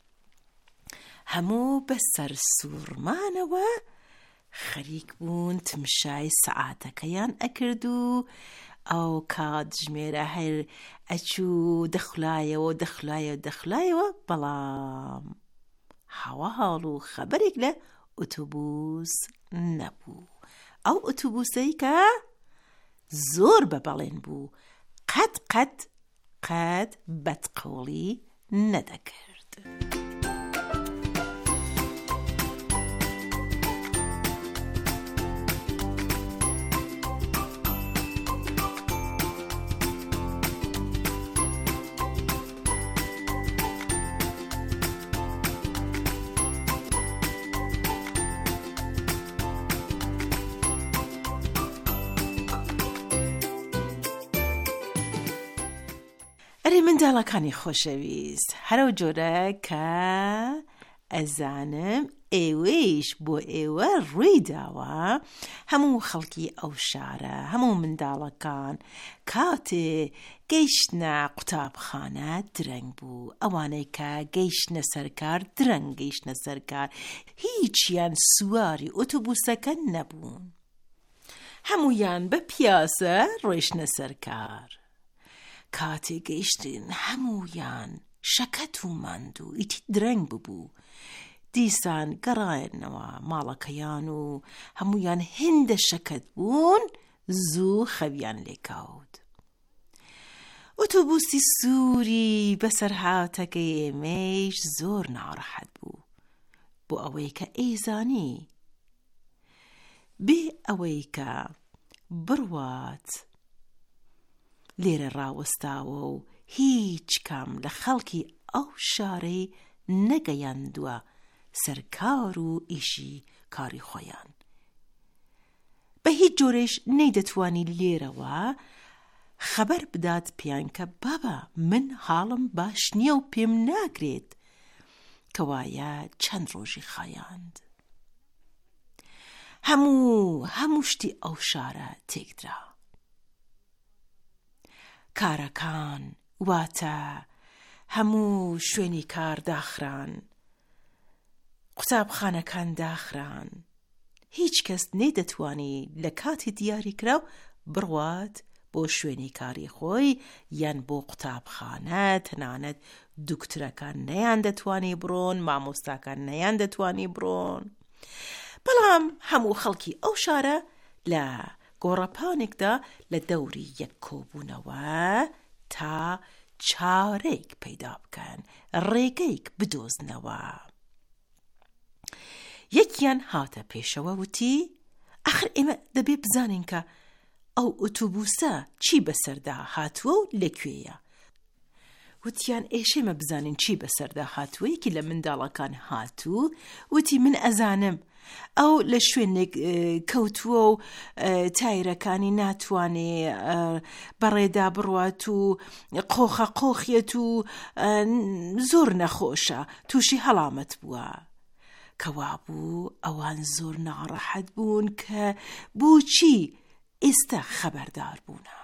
هەموو بەسەر سوورمانەوە خەریک بوون تمشای سەعاتەکەیان ئەکرد و ئەو کات ژمێرە هەر ئەچوو دەخلایەوە دەخلایەوە دەخلایەوە بەڵام هەواڵ و خەبەرێک لە ئۆتۆبوس نەبوو. ئەو ئۆتۆبوسەی کە زۆر بەبەڵێن بوو قەت قەت قەت بەدقۆڵی نەدەکرد. ئەرێ منداڵەکانی خۆشەویست هەرو جۆرە کە ئەزانم ئێوەیش بۆ ئێوە ڕووی داوە هەموو خەڵکی ئەو شارە هەموو منداڵەکان کاتێ گەیشتنە قوتابخانە درەنگ بوو. ئەوانەی کە گەیشتنە سەرکار درەنگ گەیشتنە سەرکار هیچیان سواری ئۆتۆبوسەکە نەبوون. هەمویان بە پیاسە ڕۆیشتنە سەرکار. کاتێ گەیشتن هەمویان شەکەت و ماند و ئیتی درەنگ ببوو. دیسان گەڕایەنەوە ماڵەکەیان و هەمویان هێندە شەکەت بوون زوو خەویان لێکەوت. ئۆتۆبوسی سووری بەسەر هاتەکەی ئێمەش زۆر ناڕەحەت بوو بۆ ئەوەی کە ئەیزانی بێ ئەوەی کە بڕوات لێرە ڕاوەستاوە و هیچ کام لە خەڵکی ئەو شارەی نەگەیاندووە سەرکار و ئیشی کاری خۆیان. بە هیچ جۆرێش نەیدەتوانی لێرەوە خەبەر بدات پیان کە بابا من حاڵم باش نییە و پێم ناگرێت کەوایە چەند ڕۆژی خایاند. هەموو هەموو شتی ئەو شارە تێکدرا. کارەکان واتە هەموو شوێنی کار داخران، قوتابخانەکان داخران. هیچ کەس نەیدەتوانی لە کاتی دیاری کراو بڕوات بۆ شوێنی کاری خۆی یان بۆ قوتابخانە. تەنانەت دوکترەکان نەیان دەتوانی بڕۆن، مامۆستاکان نەیان دەتوانی بڕۆن. بەڵام هەموو خەڵکی ئەو شارە لە گۆڕەپانێکدا لە دەوری یەک کۆبوونەوە تا چارەیەک پەیدا بکەن، ڕێگەیەک بدۆزنەوە. یەکیان هاتە پێشەوە وتی ئەخر ئێمە دەبێ بزانین کە ئەو ئۆتۆبوسە چی بەسەردا هاتووە و لەکوێیە. وتیان ئێشێمە بزانین چی بەسەردا هاتووە. یەکی لە منداڵەکان هاتوو وتی من ئەزانم ئەو لە شوێنێک کەوتووە و تایرەکانی ناتوانێ بەڕێدا بڕوات و قۆخە قۆخیەت و زۆر نەخۆشە، تووشی هەڵامەت بووە. کەوا بوو ئەوان زۆر ناڕەحەت بوون کە بۆچی ئێستا خەبەردار بوونە.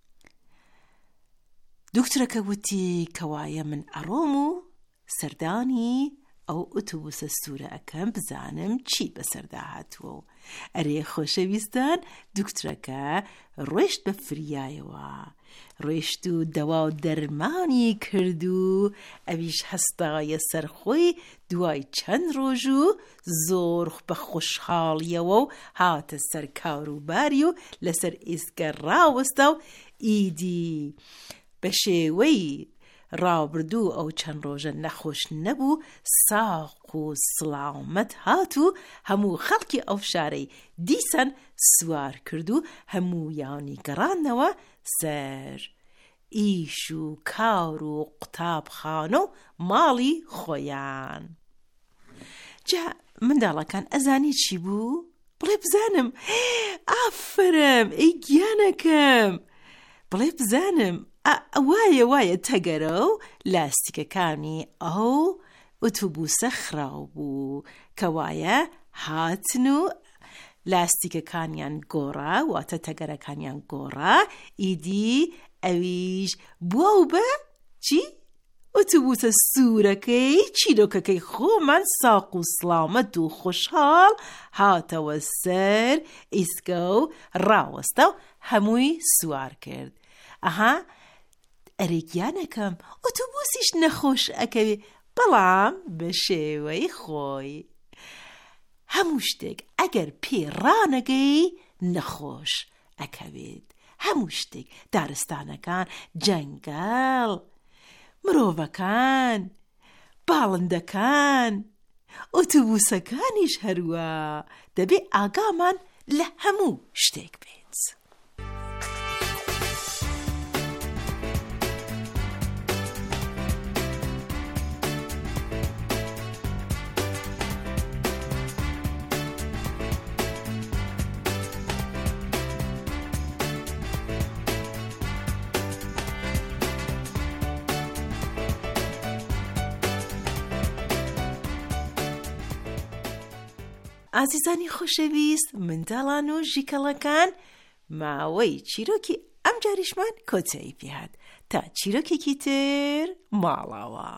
دوکترەکە وتی کەوایە من ئەڕۆم و سەردانی ئەو ئۆتۆبوسە سوورە ئەەکەم بزانم چی بەسەردا هاتووە. ئەرێ خۆشەویستان دوکترەکە ڕۆیشت بە فریایەوە، ڕۆیشت و دەوا و دەرمانی کرد و ئەویش هەستایە سەرخۆی دوای چەند ڕۆژ و زۆر بە خۆشحاڵیەوە و هاتە سەر کاروباری و لەسەر ئێسکە ڕاوەستا و ئیدی بە شێوەی ڕابردوو ئەو چەند ڕۆژە نەخۆش نەبوو، ساق و سڵامەت هات و هەموو خەڵکی ئەو شارەی دیسان سوار کرد و هەموویانی گەڕانەوە سەر ئیش و کار و قوتابخانە و ماڵی خۆیان. جا منداڵەکان ئەزانی چی بوو؟ بڵێ بزانم. ئافرم ئەی گیانەکەم، بڵێ بزانم وایە وایە تەگەرە و لاستیکەکانی ئەو ئۆتۆبوسە خراو بوو کەوایە هاتن و لاستیکەکانیان گۆڕا واتە تەگەرەکانیان گۆڕا ئیدی ئەویش بووە و بە چی؟ ئۆتۆبوسە سوورەکەی چیرۆکەکەی خۆمان ساق و سڵامەت و خۆشحاڵ هاتەوە سەر ئیسکە و ڕاوەستە و هەمووی سوار کرد. ئەها ئەرێگیانەکەم ئۆتۆبوسیش نەخۆش ئەکەوێ بەڵام بە شێوەی خۆی. هەموو شتێک ئەگەر پێ ڕانەگەی نەخۆش ئەکەوێت. هەموو شتێک دارستانەکان، جەنگەڵ، مرۆڤەکان، باڵندەکان، ئۆتۆبوسەکانیش هەروە دەبێ ئاگامان لە هەموو شتێک بێت. ئازیزانی خۆشەویست، منداڵان و ژیکەڵەکان، ماوەی چیرۆکی ئەم جاریشمان کۆتایی پێهات تا چیرۆکێکی تر ماڵاوە.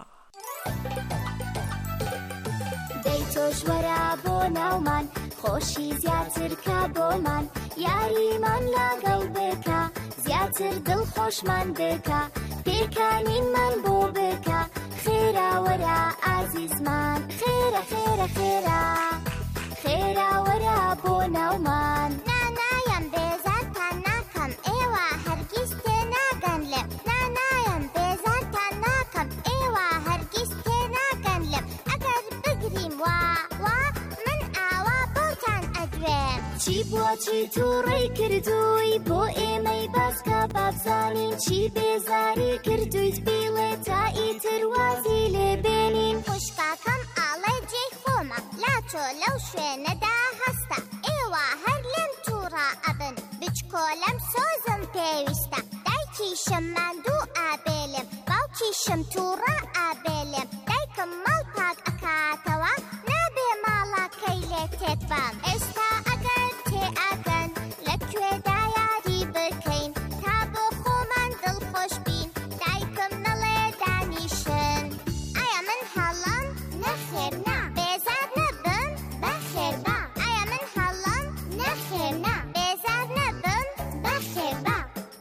دەی تۆش وەرە بۆ ناومان، خۆشی زیاتر کە بۆمان، یاریمان لەگەڵ بکە، زیاتر دڵخۆشمان بکە، پێکانینمان بۆ بکە، خێرا وەرە ئازیزمان، خێرە خێرە خێرە خێرا وەرە بۆ ناومان. نانایم بێزارتان ناکەم، ئێوە هەرگیز تێناگەن لێم، نانایم بێزارتان ناکەم، ئێوە هەرگیز تێناگەن لێم، ئەگەر بگریم وا وا من ئاوا بۆتان ئەدوێم. چی بووە چی تووڕێی کردووی بۆ ئێمەی باسکە بابزانین، چی بێزاری کردویت بیڵێ تا ئیتر وازی لێبێنین. خوشکاکەم ئاڵێ جێی خۆمە لاچۆ لەو شوێنەدا هەستە، ئێوە هەر لێم تووڕە ئەبن، بچکۆلەم سۆزم پێویستە، دایکیشم ماندوو ئابێلێم، باوکیشم تووڕە ئابێلێم، دایکم ماڵ پاک ئەکاتەوە، نابێ ماڵەکەی لێ تێت بام. ئێستا ئەگەر تێ ئەگەن لەکوێدا یاری بکەین، تا بۆ خۆمان دڵخۆش بین، دایکم نەڵێ دانیشن. ئایا من هەڵام؟ نەخێر نا، بێزار نەبم بەخێر با. ئایا من هەڵام؟ نەخێر نا، بێزار نەبم بەخێر با.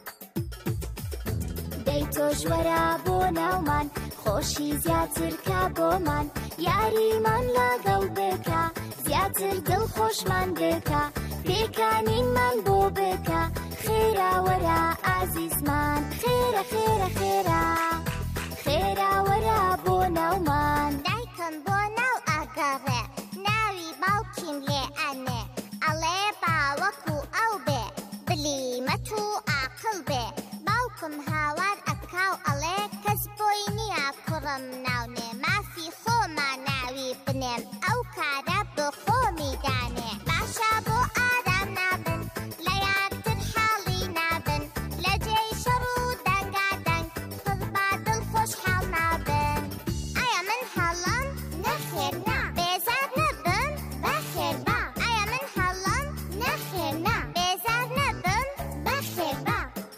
دەی تۆش وەرە بۆ ناومان، خۆشی زیاتر کە بۆمان، یاریمان لەگەڵ بکە، زیاتر دڵخۆشمان بکە، پێکانینمان بۆ بکە، خێرا وەرە ئازیزمان، خێرە خێرە خێرە خێرا وەرە بۆ ناومان. دایکم بۆ ناو ئەگەڕێ، ناوی باوکیم لێ ئەنێ، ئەڵێ باوەکو ئەو بێ، بلیمەت و ئاقڵ بێ، باوکم هاوار ئەکاو ئەڵێ کەس بۆی نییە کوڕم ناونێ، مافی خۆما ناوی بنێم، ئەو کارە بۆ خۆمی دانێ. باشە بۆ ئارام نابن، لە یاکتر حاڵی نابن، لە جێی شەڕ و دەنگادەنگ خزبا دڵخۆش حاڵ نابن. ئایا من هەڵام؟ نەخێر نا، بێزار نەبم بەخێر با. ئایا من هەڵام؟ نەخێر نا، بێزار نەبم بەخێر با.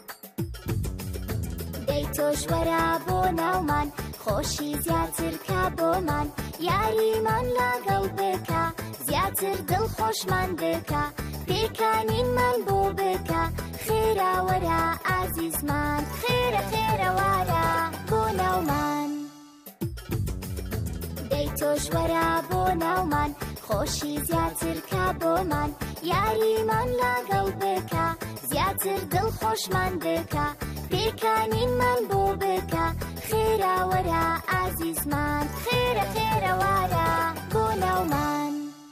دەی تۆش وەرە بۆ ناومان، خۆشی زیاتر کە بۆمان، یاریمان لەگەڵ بکە، زیاتر دڵخۆشمان بکە، پێکانینمان بۆ بکە، خێرا وەرە ئازیزمان، خێرە خێرە وەرە بۆ ناومان. دەی تۆش وەرە بۆ ناومان، خۆشی زیاتر کە بۆمان، یاریمان لەگەڵ بکە، زیاتر دڵخۆشمان بکە، پێکانینمان بۆ بکە، خێرا وەرە ئازیزمان، خێرە خێرە وەرە بۆ ناومان.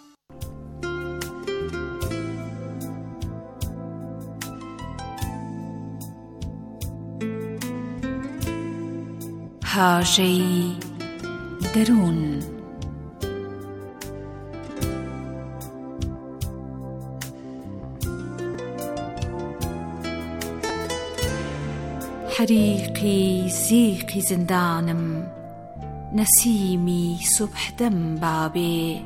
هاژەی دەروون. حریقی زیقی زندانم، نسیمی صبح دم بابێ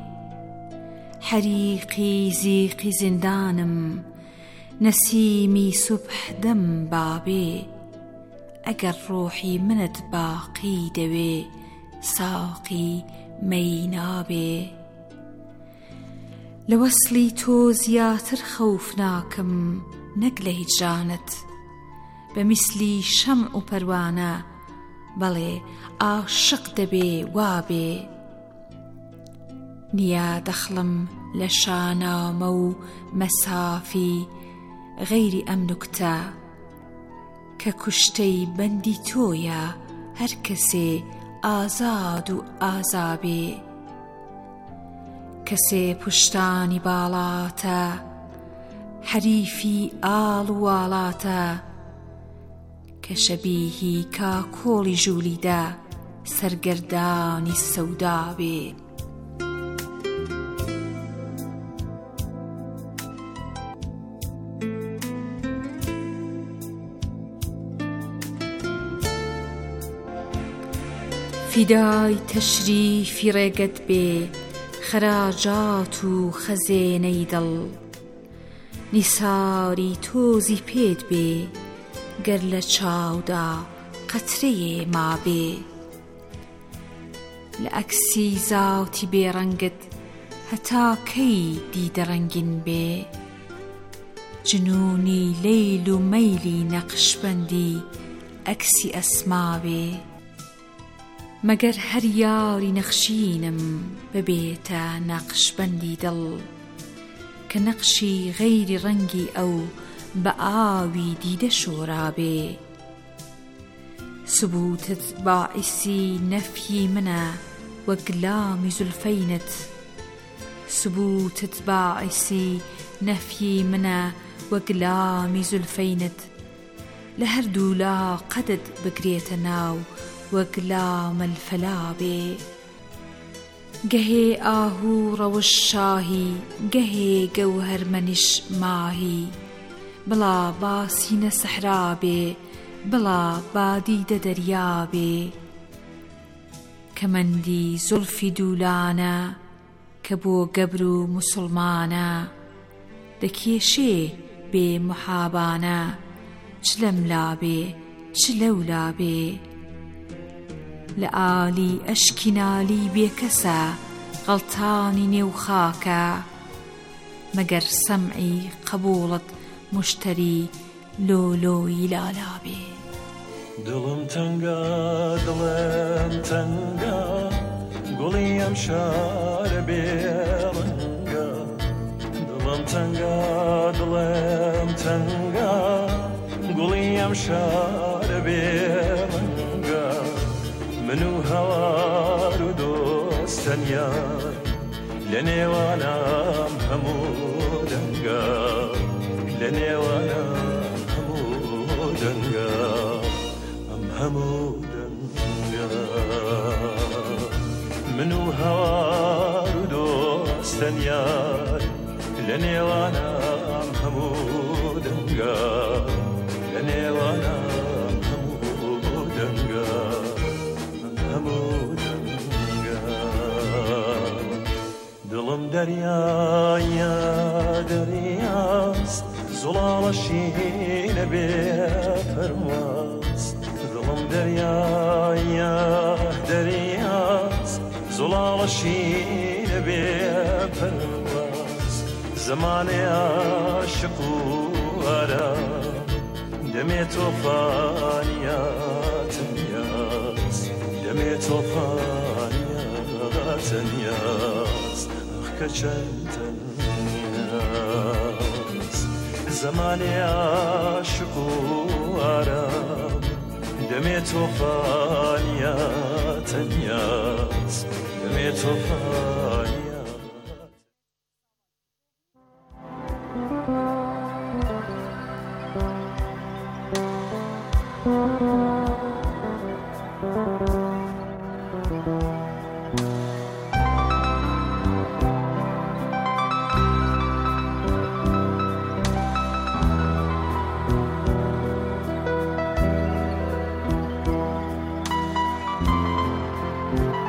حەریقی زیقی زیندانم نسیمی صبح دم بابێ ئەگەر ڕۆحی منت باقی دەوێ ساقی مەی نابێ لە وەسلی تۆ زیاتر خەوف ناکەم نەک لە هیجرانت بە میسلی شەمع و پەروانە بەڵێ عاشق دەبێ وابێ نییە دەخڵم لە شانامە و مەسافی غەیری ئەم نوکتە کە کوشتەی بەندی تۆیە هەر کەسێ ئازاد و ئازابێ کەسێ پشتانی باڵاتە حەریفی ئاڵ و واڵاتە کە شەبیهی کاکۆڵی ژوولیدا سەرگەردانی سەودابێ فیدای تەشریفی ڕێگەت بێ خەراجات و خەزێنەی دڵ نیساری تۆزی پێت بێ گەر لە چاودا قەترەیێ مابێ لە ئەکسی زاوتی بێڕەنگت هەتا کەی دیدە ڕەنگین بێ جنونی لەیل و مەیلی نەقشبەندی ئەکسی ئەسما بێ مەگەر هەر یاری نەخشینم ببێتە نەقشبەندی دڵ کە نەقشی غەیری ڕەنگی ئەو بە ئاوی دیدە شۆرابێ سبوتت باعیسی نەفی منە وەک لامی زولفەینت سبوتت باعیسی نەفی منە وەک لامی زولفەینت لە هەردوو لاقەدت بگرێتە ناو وەک لامە الفەلابێ گەهێ ئاهوو ڕەوش شاهی گەهێ گەوهەرمەنیش ماهی بڵا باسینە سەحرابێ بڵا بادیدە دەریابێ کەمەندی زولفی دوولانە کە بۆ گەبر و موسڵمانە دەکێشێ بێ محابانە چ لەملابێ چ لەولابێ لە ئالی ئەشکی نالی بێکەسە غەڵتانی نێو خاکە مەگەر سەمعی قبوڵت مشتری لۆلۆی لالابێ دڵم تەنگە دڵم تەنگە گوڵی ئەم شارە بێڕەنگە دڵم تەنگە دڵم تەنگە گوڵی ئەم شارە بێڕەنگە من و هەوار و دۆستەنیار لە نێوانم هەموو دەنگە لە نێوانم هەموو دەنگە ئەم هەموو دەنگە من و هەوار و دۆستەنیار لە نێوانم هەموو دەنگە لە نێوانم هەموو دەنگە دڵم دەریایە دەریاست زوڵاڵەشینە بێ فەرماست دڵم دەریایە دەریاست زوڵاڵەشینە بێ فەرماست زەمانێ عاشق و ئارام دەمێ تۆفانیا تەنیاست دەمێ تۆفانیا تەنیاست کە چەند تەنیاست زەمانێ عاشق و ئارام دەمێ تۆفانیا تەنیاست دەمێ تۆفانیا Thank you.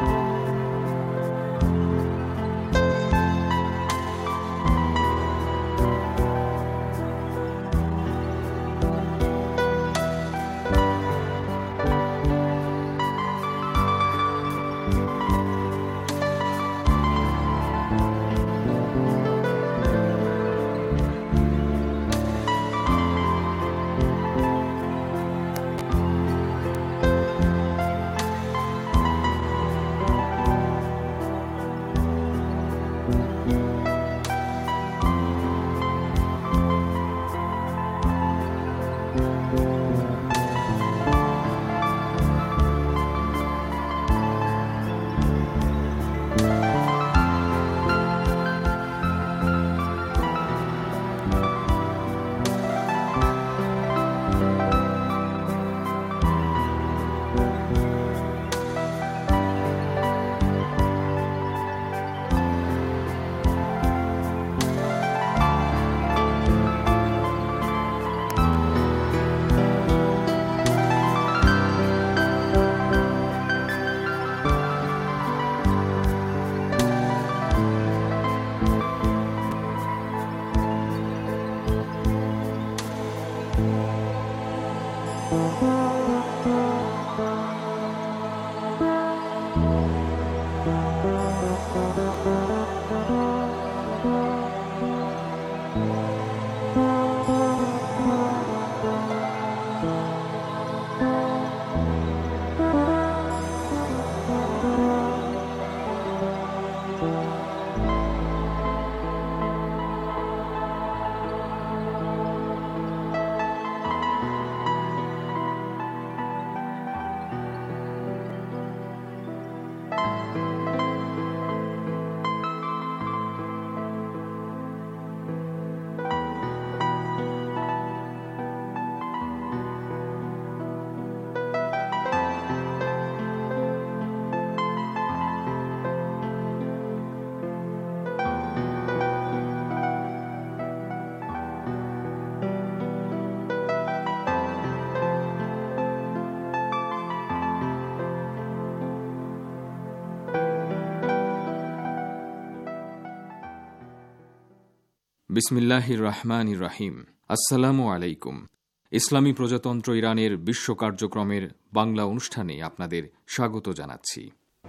বিসমিল্লাহির রহমানির রহিম। আসসালামু আলাইকুম। ইসলামী প্রজাতন্ত্র ইরানের বিশ্ব কার্যক্রমের বাংলা অনুষ্ঠানে আপনাদের স্বাগত জানাচ্ছি।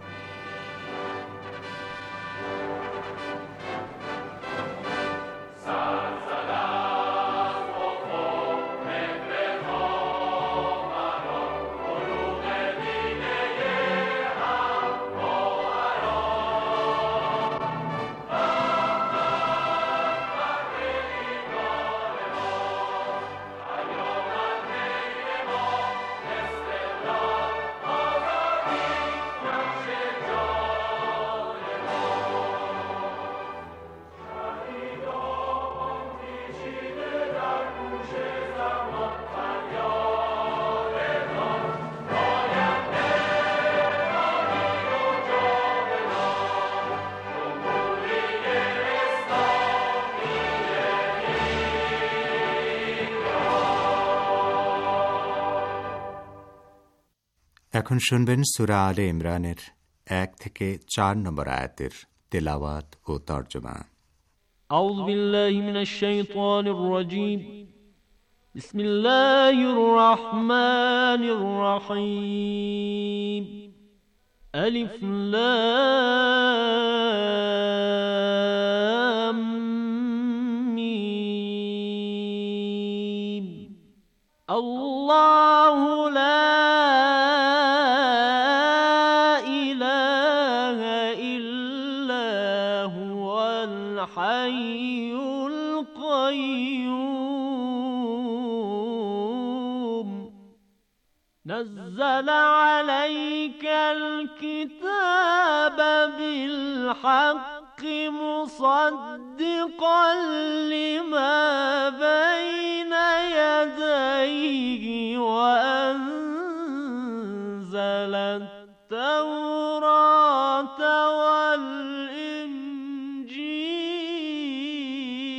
এখন শুনবেন সূরা আলে ইমরানের এক থেকে চার নম্বর আয়াতের তেলাওয়াত ও তরজমা। আউযু বিল্লাহি মিনাশ শাইতানির রাজীম। বিসমিল্লাহির রাহমানির রহিম। আলিফ লাম মিম। আল্লাহু লা الحي القيوم نزل عليك الكتاب بالحق مصدقا لما